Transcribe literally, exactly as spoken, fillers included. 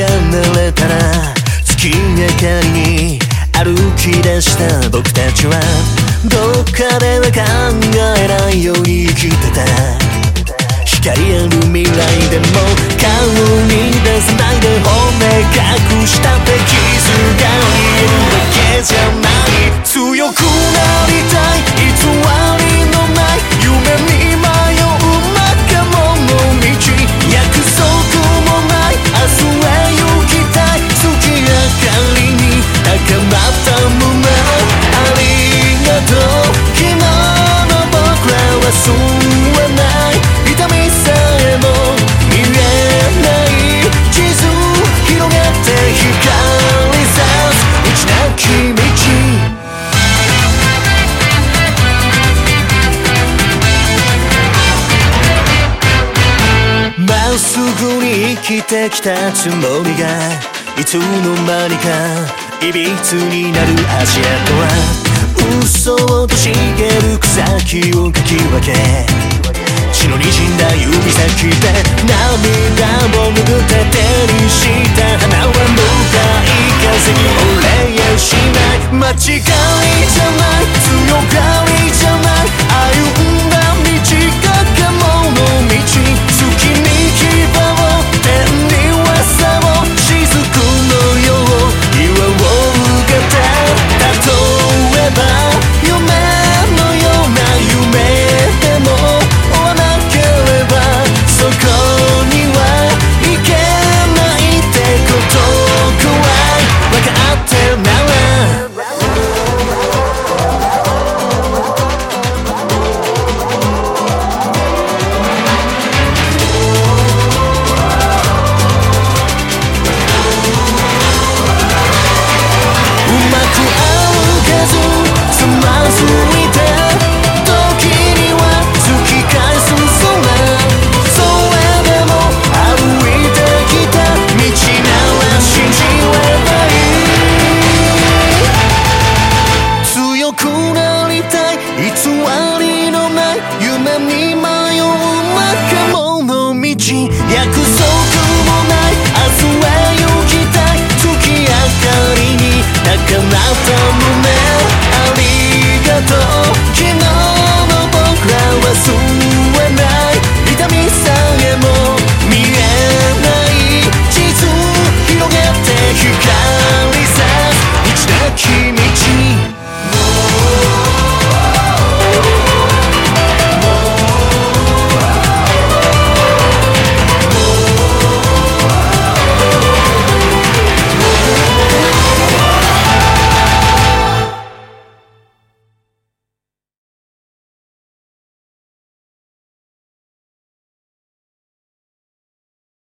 慣れたら月明かりに歩き出した僕たちはどっかでは考えないように生きてた。光ある未来でも顔に出さないで本音隠したって傷が癒えるだけじゃない。強くなりたい偽りのない夢に迷う仲間の道、約束もない明日へ行きたい。月明かりに高まった胸ありがとう。昨日の僕らは救えない痛みさえも見えない地図広げて光さす道なき道。まっすぐに生きてきたつもりがいつの間にかいびつになる足跡は嘘をと茂る草木をかき分け血の滲んだ指先で涙を拭って手にした花は向かい風に折れやしない。間違いじゃない強がりじゃない歩んだ道が雲の道。月に牙を天に噂を雫のよう岩を受けて例えば夢のような夢でも追わなければそこには行けないってことくらい分かってなら偽りのない夢に迷う仲間の道、約束もない明日へ行きたい。月明かりに高鳴った胸ありがとう。